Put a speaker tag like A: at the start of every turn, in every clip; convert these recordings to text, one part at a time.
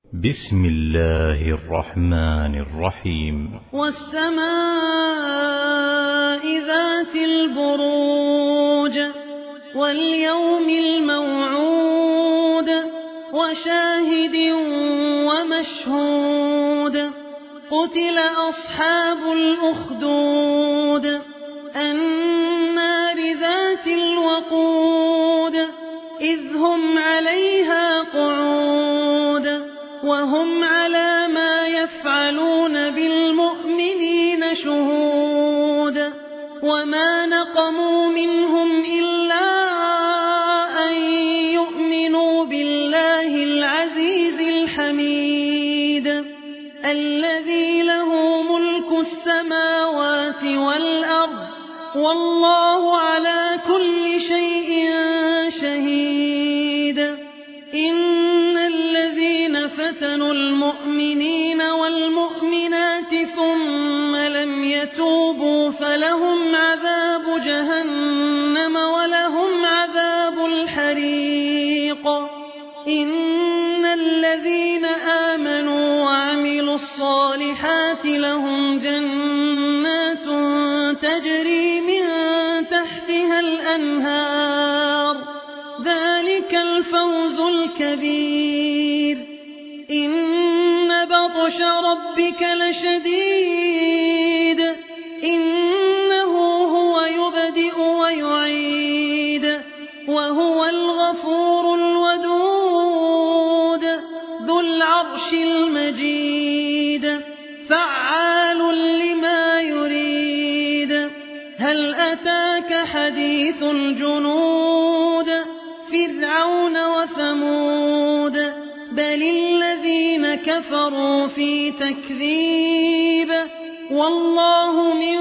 A: بسم الله الرحمن الرحيم.
B: والسماء ذات البروج واليوم الموعود وشاهد ومشهود قتل أصحاب الأخدود النار ذات الوقود إذ هم عليها قعود وهم على ما يفعلون بالمؤمنين شهود وما نقموا منهم إلا أن يؤمنوا بالله العزيز الحميد الذي له ملك السماوات والأرض والله على كل شيء شهيد. إن الذين فتنوا المؤمنين والمؤمنات ثم لم يتوبوا فلهم عذاب جهنم ولهم عذاب الحريق. إن الذين آمنوا وعملوا الصالحات لهم جنات تجري من تحتها الأنهار ذلك الفوز الكبير. إن بطش ربك لشديد إنه هو يبدئ ويعيد وهو الغفور الودود ذو العرش المجيد فعال لما يريد. هل أتاك حديث الجنود فرعون وثمود بل الذين كفروا في تكذيب والله من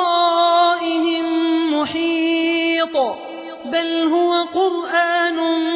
B: ورائهم محيط بل هو قرآن